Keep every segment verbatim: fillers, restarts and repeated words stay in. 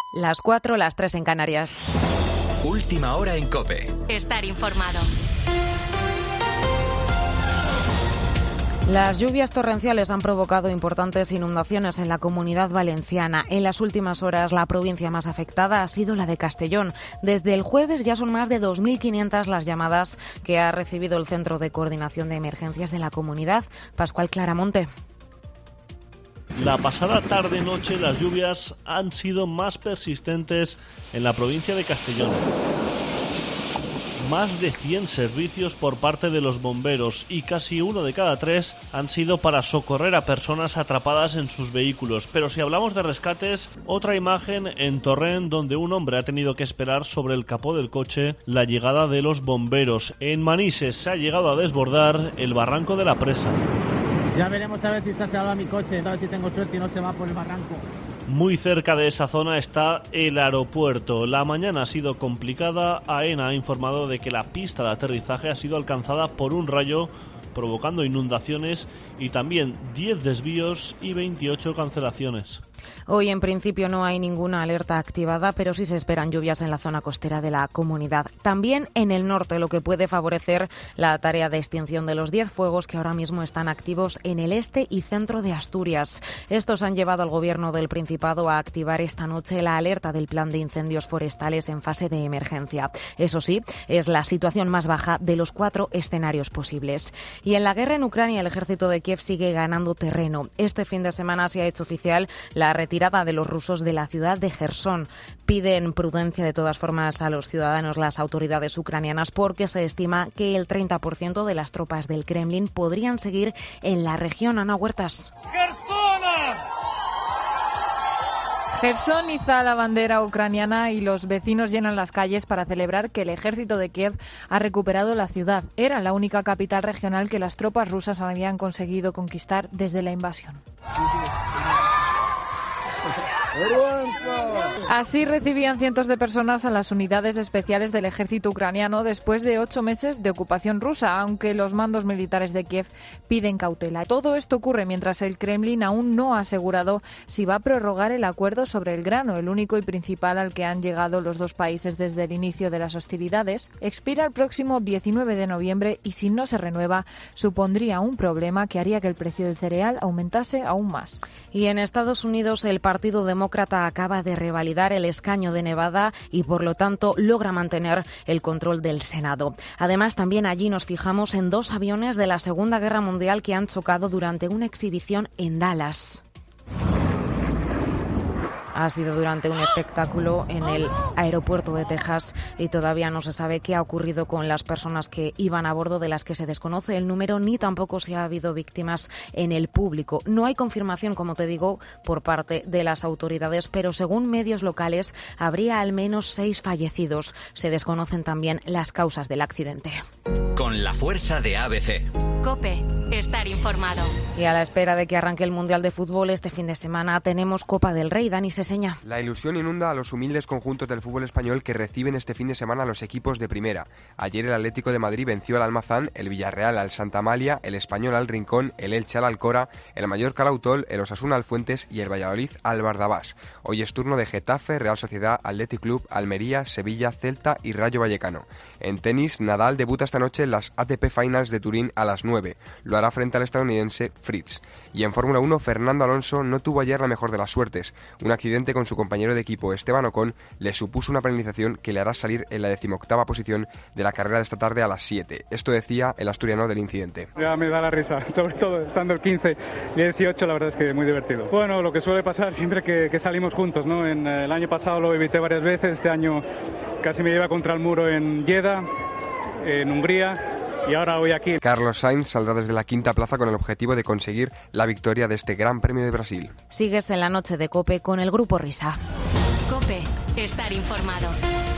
Las cuatro, las tres en Canarias. Última hora en COPE. Estar informado. Las lluvias torrenciales han provocado importantes inundaciones en la Comunidad Valenciana. En las últimas horas, la provincia más afectada ha sido la de Castellón. Desde el jueves ya son más de dos mil quinientas las llamadas que ha recibido el Centro de Coordinación de Emergencias de la comunidad. Pascual Claramonte. La pasada tarde-noche las lluvias han sido más persistentes en la provincia de Castellón. Más de cien servicios por parte de los bomberos y casi uno de cada tres han sido para socorrer a personas atrapadas en sus vehículos. Pero si hablamos de rescates, otra imagen en Torrent donde un hombre ha tenido que esperar sobre el capó del coche la llegada de los bomberos. En Manises se ha llegado a desbordar el barranco de la Presa. Ya veremos a ver si se ha salvado mi coche, a ver si tengo suerte y no se va por el barranco. Muy cerca de esa zona está el aeropuerto. La mañana ha sido complicada. AENA ha informado de que la pista de aterrizaje ha sido alcanzada por un rayo, provocando inundaciones y también diez desvíos y veintiocho cancelaciones. Hoy en principio no hay ninguna alerta activada, pero sí se esperan lluvias en la zona costera de la comunidad. También en el norte, lo que puede favorecer la tarea de extinción de los diez fuegos que ahora mismo están activos en el este y centro de Asturias. Estos han llevado al Gobierno del Principado a activar esta noche la alerta del plan de incendios forestales en fase de emergencia. Eso sí, es la situación más baja de los cuatro escenarios posibles. Y en la guerra en Ucrania, el ejército de Kiev sigue ganando terreno. Este fin de semana se ha hecho oficial la retirada de los rusos de la ciudad de Jersón. Piden prudencia de todas formas a los ciudadanos las autoridades ucranianas porque se estima que el treinta por ciento de las tropas del Kremlin podrían seguir en la región. Ana Huertas. Jersón iza la bandera ucraniana y los vecinos llenan las calles para celebrar que el ejército de Kiev ha recuperado la ciudad. Era la única capital regional que las tropas rusas habían conseguido conquistar desde la invasión. Así recibían cientos de personas a las unidades especiales del ejército ucraniano después de ocho meses de ocupación rusa, aunque los mandos militares de Kiev piden cautela. Todo esto ocurre mientras el Kremlin aún no ha asegurado si va a prorrogar el acuerdo sobre el grano, el único y principal al que han llegado los dos países desde el inicio de las hostilidades. Expira el próximo diecinueve de noviembre y si no se renueva supondría un problema que haría que el precio del cereal aumentase aún más. Y en Estados Unidos el Partido Demócrata acaba de revalidar el escaño de Nevada y por lo tanto logra mantener el control del Senado. Además, también allí nos fijamos en dos aviones de la Segunda Guerra Mundial que han chocado durante una exhibición en Dallas. Ha sido durante un espectáculo en el aeropuerto de Texas y todavía no se sabe qué ha ocurrido con las personas que iban a bordo, de las que se desconoce el número ni tampoco si ha habido víctimas en el público. No hay confirmación, como te digo, por parte de las autoridades, pero según medios locales habría al menos seis fallecidos. Se desconocen también las causas del accidente. Con la fuerza de A B C. COPE. Estar informado. Y a la espera de que arranque el Mundial de Fútbol este fin de semana tenemos Copa del Rey. Dani Seseña. La ilusión inunda a los humildes conjuntos del fútbol español que reciben este fin de semana a los equipos de primera. Ayer el Atlético de Madrid venció al Almazán, el Villarreal al Santa Amalia, el Español al Rincón, el Elche al Alcora, el Mallorca al Autol, el Osasuna al Fuentes y el Valladolid al Bardabás. Hoy es turno de Getafe, Real Sociedad, Athletic Club, Almería, Sevilla, Celta y Rayo Vallecano. En tenis, Nadal debuta esta noche en las A T P Finals de Turín a las nueve. Lo hará frente al estadounidense Fritz. Y en Fórmula uno, Fernando Alonso no tuvo ayer la mejor de las suertes. Un accidente con su compañero de equipo Esteban Ocon le supuso una penalización que le hará salir en la decimoctava posición de la carrera de esta tarde a las siete. Esto decía el asturiano del incidente. Ya me da la risa, sobre todo estando el quince y el dieciocho, la verdad es que muy divertido. Bueno, lo que suele pasar siempre que, que salimos juntos, ¿no? En, el año pasado lo evité varias veces, este año casi me lleva contra el muro en Jeddah, en Hungría. Y ahora voy aquí. Carlos Sainz saldrá desde la quinta plaza con el objetivo de conseguir la victoria de este Gran Premio de Brasil. Sigues en la noche de COPE con el Grupo Risa. COPE. Estar informado.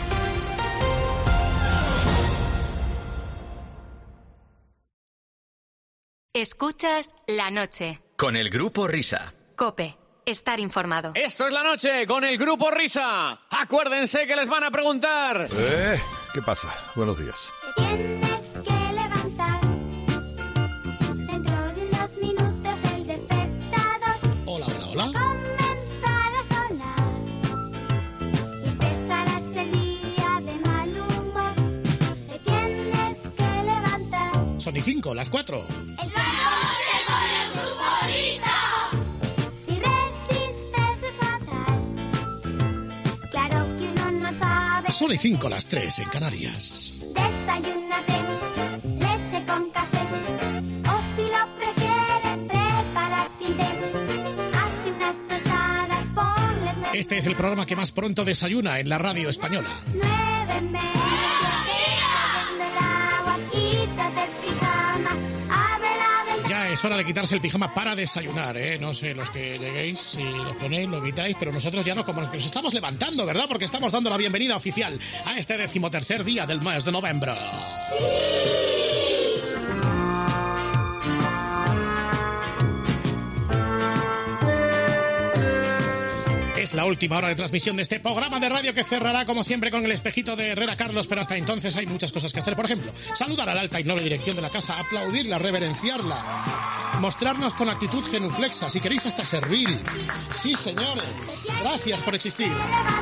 Escuchas La Noche. Con el Grupo Risa. COPE. Estar informado. Esto es La Noche con el Grupo Risa. Acuérdense que les van a preguntar. Eh, ¿qué pasa? Buenos días. Tienes que levantar. Dentro de unos minutos el despertador. Hola, hola, hola. Comenzar a sonar. Son y cinco, las cuatro. Si resistes es fatal. Claro que uno no sabe. Son y cinco, las tres en Canarias. Desayúnate, leche con café. O si lo prefieres, prepárate un té. Hazte unas tostadas, ponles nueve. Este es el programa que más pronto desayuna en la radio española. Nueve en medio. Cayendo el agua, quítate el pijama. Abre la ventana. Ya es hora de quitarse el pijama para desayunar, ¿eh? No sé, los que lleguéis, si lo ponéis, lo quitáis, pero nosotros ya no, como que nos estamos levantando, ¿verdad? Porque estamos dando la bienvenida oficial a este decimotercer día del mes de noviembre. Es la última hora de transmisión de este programa de radio que cerrará, como siempre, con el espejito de Herrera Carlos, pero hasta entonces hay muchas cosas que hacer. Por ejemplo, saludar a la alta y noble dirección de la casa, aplaudirla, reverenciarla, mostrarnos con actitud genuflexa, si queréis hasta servir. Sí, señores, gracias por existir.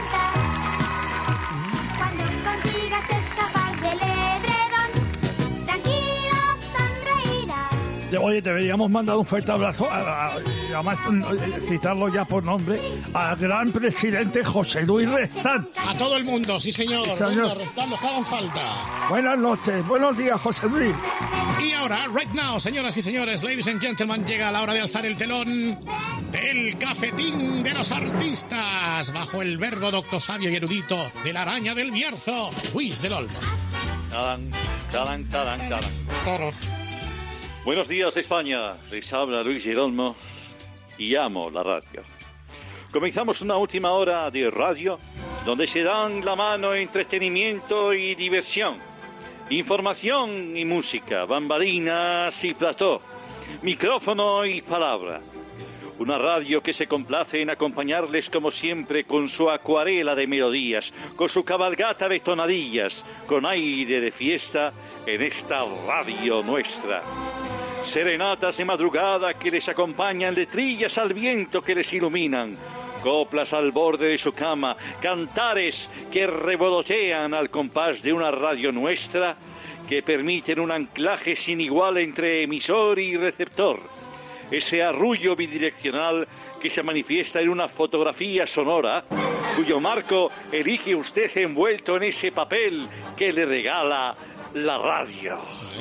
Cuando consigas escapar del edredón, tranquilo sonreirás. Oye, deberíamos mandar un fuerte abrazo, a, a, y además eh, citarlo ya por nombre, al gran presidente José Luis Restán. A todo el mundo, sí señor. Sí, señor. Venga, Restán, los que hagan falta. Buenas noches, buenos días, José Luis. Y ahora, right now, señoras y señores, ladies and gentlemen, llega la hora de alzar el telón del cafetín de los artistas, bajo el verbo docto sabio y erudito de la araña del Bierzo, Luis del Olmo. Talan, talan, talan, talan. Toro. Buenos días, España. Les habla Luis del Olmo y amo la radio. Comenzamos una última hora de radio donde se dan la mano entretenimiento y diversión, información y música, bambalinas y plató, micrófono y palabra. Una radio que se complace en acompañarles como siempre con su acuarela de melodías, con su cabalgata de tonadillas, con aire de fiesta en esta radio nuestra. Serenatas de madrugada que les acompañan, letrillas al viento que les iluminan, coplas al borde de su cama, cantares que revolotean al compás de una radio nuestra que permiten un anclaje sin igual entre emisor y receptor. Ese arrullo bidireccional que se manifiesta en una fotografía sonora, cuyo marco elige usted envuelto en ese papel que le regala la radio.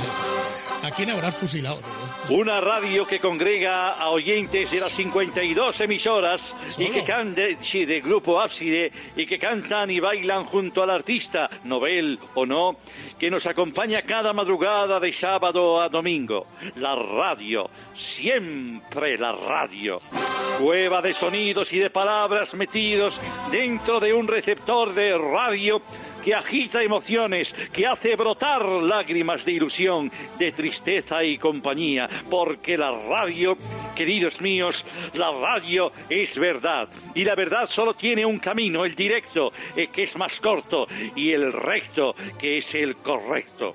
¿A quién habrás fusilado? Una radio que congrega a oyentes de las cincuenta y dos emisoras y que cantan, sí, de Grupo Ábside, y que cantan y bailan junto al artista, novel o no, que nos acompaña cada madrugada de sábado a domingo. La radio, siempre la radio. Cueva de sonidos y de palabras metidos dentro de un receptor de radio que agita emociones, que hace brotar lágrimas de ilusión, de tristeza y compañía, porque la radio, queridos míos, la radio es verdad, y la verdad solo tiene un camino, el directo, eh, que es más corto, y el recto, que es el correcto.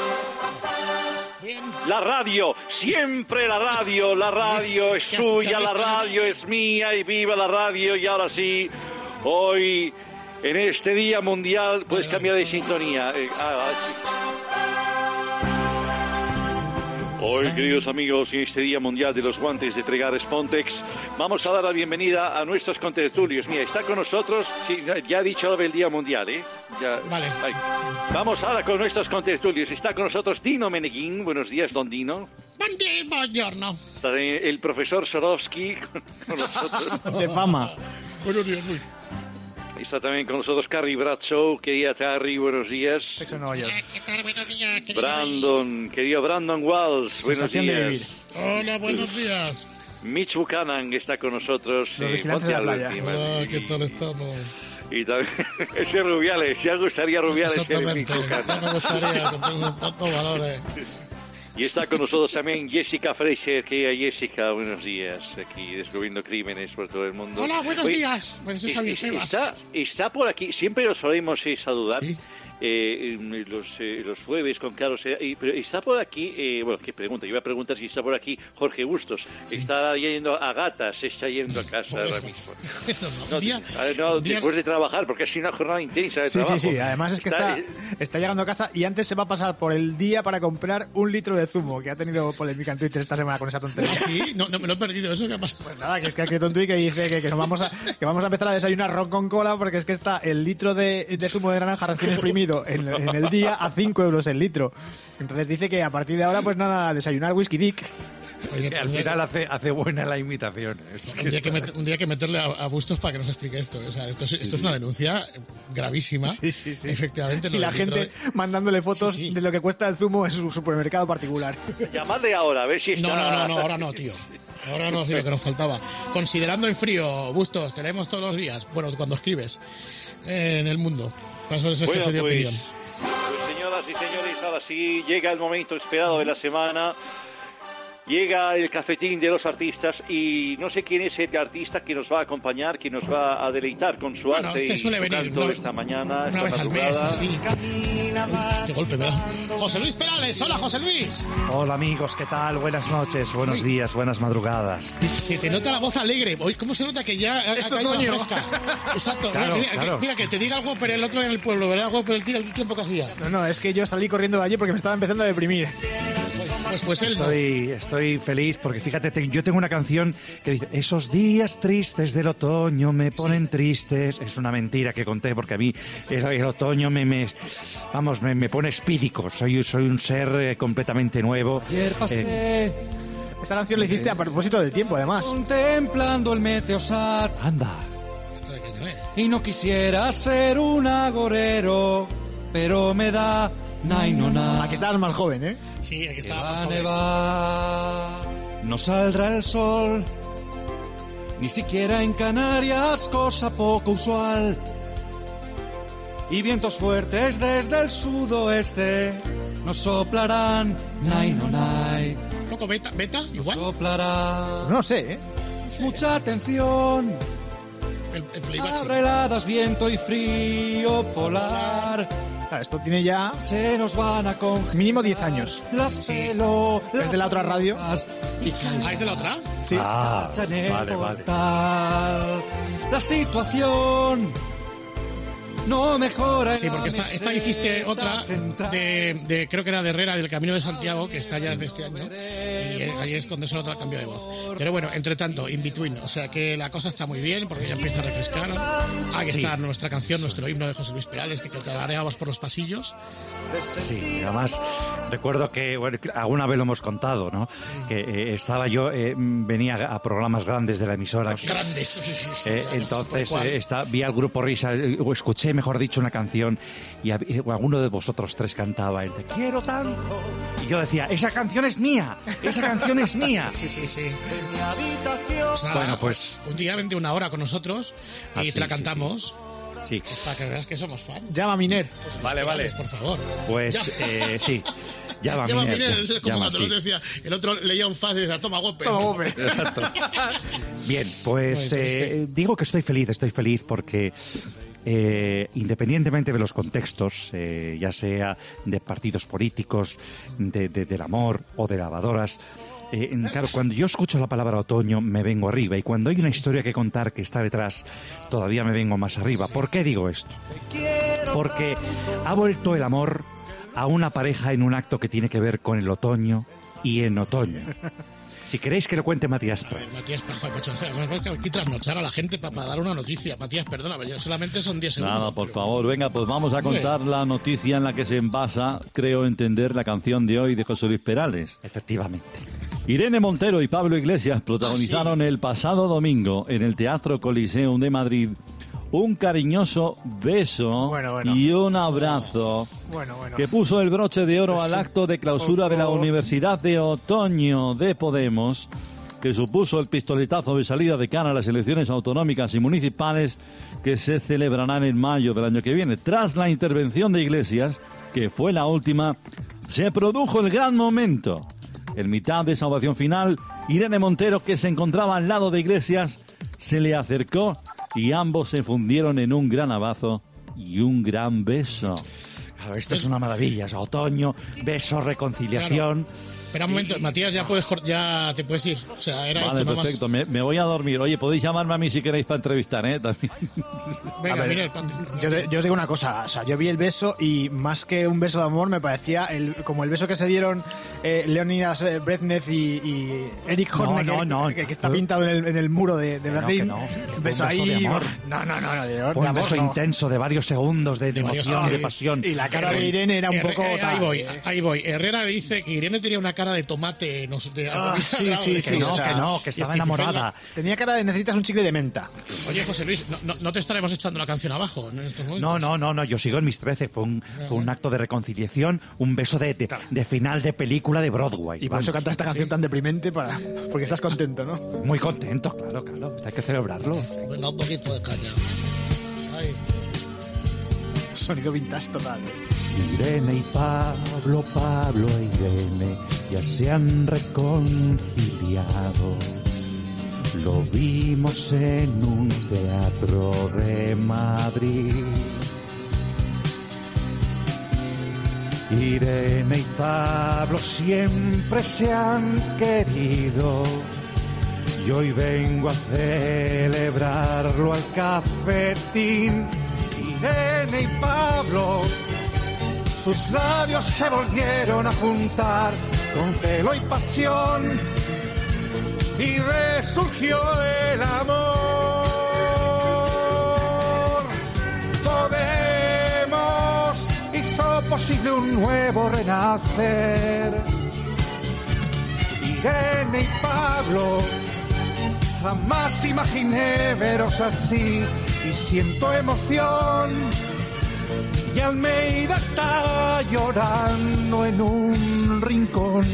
La radio, siempre la radio, la radio es suya, la radio es mía, y viva la radio. Y ahora sí, hoy, en este Día Mundial, puedes cambiar de sintonía. Eh, ah, sí. Hoy, queridos amigos, en este Día Mundial de los Guantes de Tregar Spontex, vamos a dar la bienvenida a nuestros contertulios. Mira, está con nosotros, sí, ya he dicho el Día Mundial, ¿eh? Ya, vale. Ahí. Vamos ahora con nuestros contertulios. Está con nosotros Dino Meneguín. Buenos días, don Dino. Buen día, buongiorno. Está el profesor Sorowski con nosotros. De fama. Buenos días, Luis. Está también con nosotros Carrie Bradshaw. Querida Carrie, buenos días. Sexo en Nueva York. ¿Qué tal? Buenos días, querido Brandon, querido Brandon Walls. Buenos Sensación de días. vivir. Hola, buenos días. Mitch Buchanan está con nosotros. Los eh, vigilantes de la playa. Hola, ¿qué tal estamos? Y también ese Rubiales, ya gustaría Rubiales. Exactamente, ya me gustaría, que tengo tantos valores. Y está con nosotros también Jessica Fraser, que Jessica, buenos días, aquí descubriendo crímenes por todo el mundo. Hola, buenos Oye, días. Pues soy Javier Tebas. Está, está por aquí, siempre lo solemos eh, saludar. ¿Sí? eh, los, eh, los jueves con Carlos. Eh, y, pero está por aquí, eh, bueno, qué pregunta, yo voy a preguntar si está por aquí Jorge Bustos. Sí. Está yendo a gatas, se está yendo a casa ahora mismo. No, día, no, día... después de trabajar, porque ha sido una jornada intensa de sí, trabajo. Sí, sí, además es que está, está, está llegando a casa y antes se va a pasar por el día para comprar un litro de zumo, que ha tenido polémica en Twitter esta semana con esa tontería. ¿Ah, sí? No, no me lo he perdido, ¿eso qué ha pasado? Pues nada, que es que ha escrito un tuit que dice que, que, nos vamos a, que vamos a empezar a desayunar ron con cola porque es que está el litro de, de zumo de naranja recién exprimido en, en el día a cinco euros el litro. Entonces dice que a partir de ahora, pues nada, desayunar whisky dick. Es que al final hace, hace buena la imitación. Es que un, día que met, un día que meterle a, a Bustos para que nos explique esto. O sea, esto, es, esto es una denuncia gravísima. Sí, sí, sí. Efectivamente. Y la gente de... mandándole fotos sí, sí. de lo que cuesta el zumo en su supermercado particular. Llamadle ahora, a ver si está... No, no, no, no, ahora no, tío. Ahora no, sí, lo que nos faltaba. Considerando en frío, Bustos, te leemos todos los días. Bueno, cuando escribes eh, en El Mundo. Paso ese bueno, jefe de pues, opinión. Pues señoras y señores, ahora sí llega el momento esperado de la semana. Llega el cafetín de los artistas y no sé quién es el artista que nos va a acompañar, que nos va a deleitar con su bueno, arte este y suele su venir canto una, esta mañana, una esta vez madrugada. al mes, así. Uy, qué golpe me da. José Luis Perales, hola José Luis. Hola amigos, ¿qué tal? Buenas noches, buenos Uy. días, buenas madrugadas. Se te nota la voz alegre. Hoy, ¿cómo se nota que ya ha, ha caído la fresca? Exacto. Claro, mira, claro. Que, mira, que te diga algo, pero el otro en el pueblo, ¿verdad? Algo por el, el tiempo que hacía. No, no, es que yo salí corriendo de allí porque me estaba empezando a deprimir. Pues, pues, pues él estoy, no. estoy feliz porque fíjate, te, yo tengo una canción que dice: esos días tristes del otoño me ponen sí. tristes. Es una mentira que conté porque a mí el, el otoño me, me vamos, me, me pone espídico. Soy, soy un ser eh, completamente nuevo. Ayer pasé. Eh, Esta canción sí, la hiciste a propósito del tiempo, además. Contemplando el Meteosat. Anda. ¿Esto de qué no es? Y no quisiera ser un agorero, pero me da nay no na. Aquí estabas más joven, ¿eh? Sí, aquí estaba más joven. Nevar. No saldrá el sol, ni siquiera en Canarias, cosa poco usual. Y vientos fuertes desde el sudoeste nos soplarán, nay no nay. ¿Un poco beta, beta igual? Soplará. No sé, ¿eh? Mucha atención. El, el playback, habrá heladas, viento y frío polar. Claro, esto tiene ya se nos van a congelar mínimo diez años. Las sí. pelo, ¿Es de la otra radio? ¿Ah, es de la otra? Sí. Ah, vale, vale. La situación no mejora. Sí, porque esta, esta hiciste otra de, de, creo que era de Herrera, del Camino de Santiago, que está ya es de este año, y ahí es cuando se nota el cambio de voz. Pero bueno, entre tanto, in between, o sea que la cosa está muy bien, porque ya empieza a refrescar. Ahí sí. está nuestra canción, nuestro himno de José Luis Perales, que tarareamos por los pasillos. Sí, además recuerdo que, bueno, alguna vez lo hemos contado, ¿no? Sí. Que eh, estaba yo, eh, venía a programas grandes de la emisora. Grandes. Sí, sí, eh, entonces eh, está, vi al Grupo Risa, o escuché, mejor dicho, una canción y alguno de vosotros tres cantaba el Te quiero tanto. Y yo decía, esa canción es mía, esa canción es mía. Sí, sí, sí. O sea, bueno, pues un día vente una hora con nosotros y ah, te sí, la cantamos. Sí, sí. Sí. Para que veas que somos fans. Llama Miner. Vale, vale. Por favor. Pues eh, sí. Llama, llama Miner. Miner. Es como cuando sí. decía, el otro leía un fax y decía, toma golpe. Toma golpe. Exacto. Bien, pues bueno, eh, que... digo que estoy feliz, estoy feliz porque eh, independientemente de los contextos, eh, ya sea de partidos políticos, de, de, del amor o de lavadoras, Eh, claro, cuando yo escucho la palabra otoño me vengo arriba, y cuando hay una historia que contar que está detrás todavía me vengo más arriba. ¿Por qué digo esto? Porque ha vuelto el amor a una pareja en un acto que tiene que ver con el otoño y en otoño. Si queréis que lo cuente Matías Prats. A ver, Matías Prats, macho, hay que trasnochar a la gente para, para dar una noticia. Matías, perdona, pero solamente son diez segundos. Nada, por pero... favor, venga, pues vamos a contar Hombre. la noticia en la que se envasa, creo entender, la canción de hoy de José Luis Perales. Efectivamente. Irene Montero y Pablo Iglesias protagonizaron ah, sí. el pasado domingo en el Teatro Coliseum de Madrid un cariñoso beso bueno, bueno. y un abrazo bueno, bueno. que puso el broche de oro pues al acto de clausura de la Universidad de Otoño de Podemos, que supuso el pistoletazo de salida de cara a las elecciones autonómicas y municipales que se celebrarán en mayo del año que viene. Tras la intervención de Iglesias, que fue la última, se produjo el gran momento. En mitad de esa ovación final, Irene Montero, que se encontraba al lado de Iglesias, se le acercó y ambos se fundieron en un gran abrazo y un gran beso. Claro, esto es una maravilla. O sea, otoño, beso, reconciliación. Claro. Espera un momento, Matías, ya puedes ya te puedes ir. O sea, era vale, esto perfecto. Más... Me, me voy a dormir. Oye, podéis llamarme a mí si queréis para entrevistar, ¿eh? También. Venga, ver, mira el yo, te, yo os digo una cosa. O sea, yo vi el beso y más que un beso de amor me parecía el, como el beso que se dieron eh, Leonidas Brezhnev y, y Eric Horne, no, no, que, no. que, que está pintado en el, en el muro de, de Berlín. No, no. Un beso, un beso ahí. de amor. No, no, no. no de, Fue de un beso amor, no. intenso de varios segundos, de, de emoción, de pasión. Y la cara de Irene era un Herre, poco... eh, ahí tal, voy, eh. ahí voy. Herrera dice que Irene tenía una cara de tomate, no sé, de Ah, sí, sí, que sí. no, o sea, que no, que estaba si enamorada. Tenía cara de necesitas un chicle de menta. Oye, José Luis, no, no, no te estaremos echando la canción abajo en estos momentos. No, no, no, no, yo sigo en mis trece. Fue un, fue un acto de reconciliación, un beso de, de, de final de película de Broadway. Y por Vamos. eso cantas esta canción tan deprimente, para porque estás contento, ¿no? Muy contento, claro, claro. Hay que celebrarlo. Bueno, un poquito de caña. Ay. Sonido vintage total. Irene y Pablo, Pablo e Irene ya se han reconciliado. Lo vimos en un teatro de Madrid. Irene y Pablo siempre se han querido y hoy vengo a celebrarlo al cafetín. Irene y Pablo, sus labios se volvieron a juntar con celo y pasión y resurgió el amor. Podemos hizo posible un nuevo renacer. Irene y Pablo, jamás imaginé veros así y siento emoción. Y Almeida está llorando en un rincón.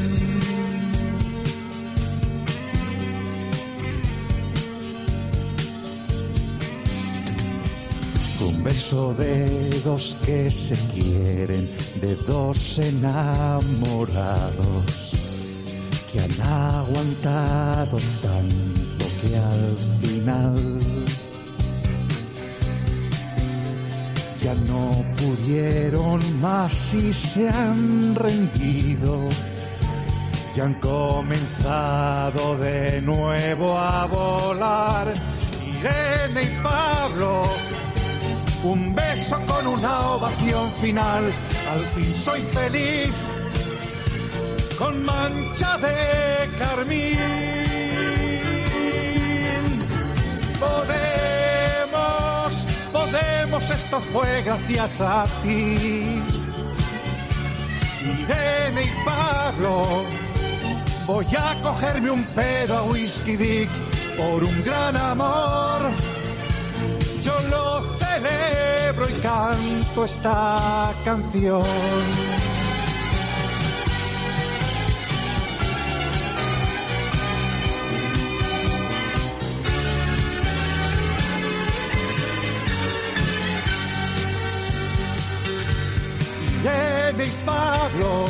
Un beso de dos que se quieren, de dos enamorados que han aguantado tanto que al final ya no pudieron más y se han rendido y han comenzado de nuevo a volar. Irene y Pablo, un beso con una ovación final. Al fin soy feliz con mancha de carmín. Podemos, podemos, esto fue gracias a ti. Irene y Pablo, voy a cogerme un pedo a Whisky Dick por un gran amor. Yo lo celebro y canto esta canción. Irene y Pablo,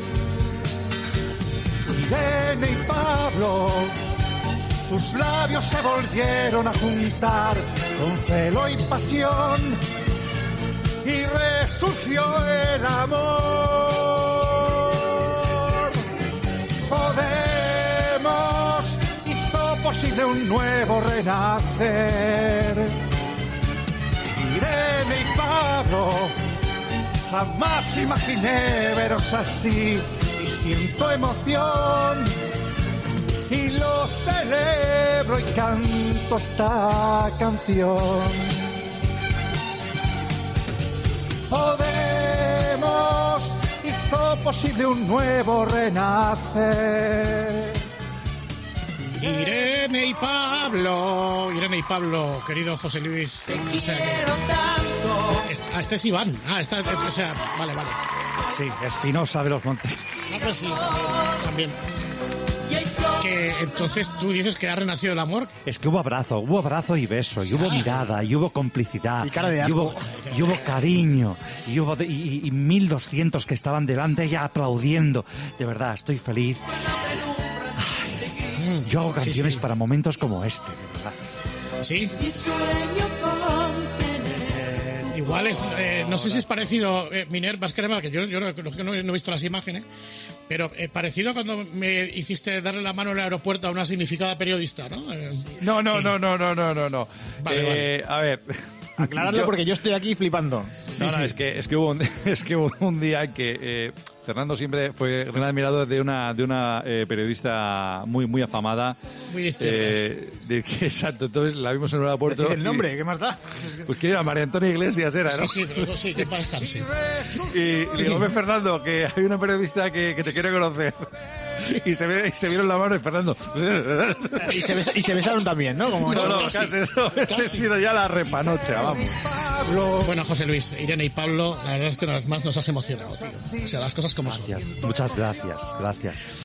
Irene y Pablo, sus labios se volvieron a juntar con celo y pasión y resurgió el amor. Podemos hizo posible un nuevo renacer. Irene y Pablo, jamás imaginé veros así y siento emoción y lo celebro y canto esta canción. Podemos hizo posible un nuevo renacer. Irene y Pablo, Irene y Pablo, querido José Luis. O sea, que... Ah, este es Iván. Ah, esta, o sea, vale, vale. Sí, Espinosa de los Montes. Ah, pues sí, también. también. Que entonces tú dices que ha renacido el amor. Es que hubo abrazo, hubo abrazo y beso, y hubo mirada, y hubo complicidad, y cara de y asco, hubo, y hubo cariño, y hubo de, y, y mil doscientos que estaban delante ya aplaudiendo. De verdad, estoy feliz. Ay, yo hago canciones sí, sí. para momentos como este, de verdad. ¿Sí? Igual igual es, eh, no sé si es parecido, eh, Minerva, es que además, que yo, yo no, no, no he visto las imágenes, pero eh, parecido cuando me hiciste darle la mano en el aeropuerto a una significada periodista, ¿no? Eh, No, no, sí. no, no, no, no, no, no. Vale, Eh, A ver. Aclararlo Yo- porque yo estoy aquí flipando. No, no, es que, es que hubo un, es que hubo un día en que eh, Fernando siempre fue gran admirador de una, de una eh, periodista muy, muy afamada. Muy de izquierdas. Eh, de que, exacto, entonces la vimos en el aeropuerto. Decid el y- nombre, ¿qué más da? Pues que era María Antonia Iglesias, era, ¿no? Sí, sí, pero sí, que para descansar. Y, y digo, ve Fernando, que hay una periodista que, que te quiere conocer. Y se, ve, y se vieron la mano y Fernando. Y se, besa- y se besaron también, ¿no? Como No, no, casi, eso. Esa ha sido ya la repanocha, vamos. Bueno, José Luis, Irene y Pablo, la verdad es que una vez más nos has emocionado, tío. O sea, las cosas como son. Muchas gracias, gracias.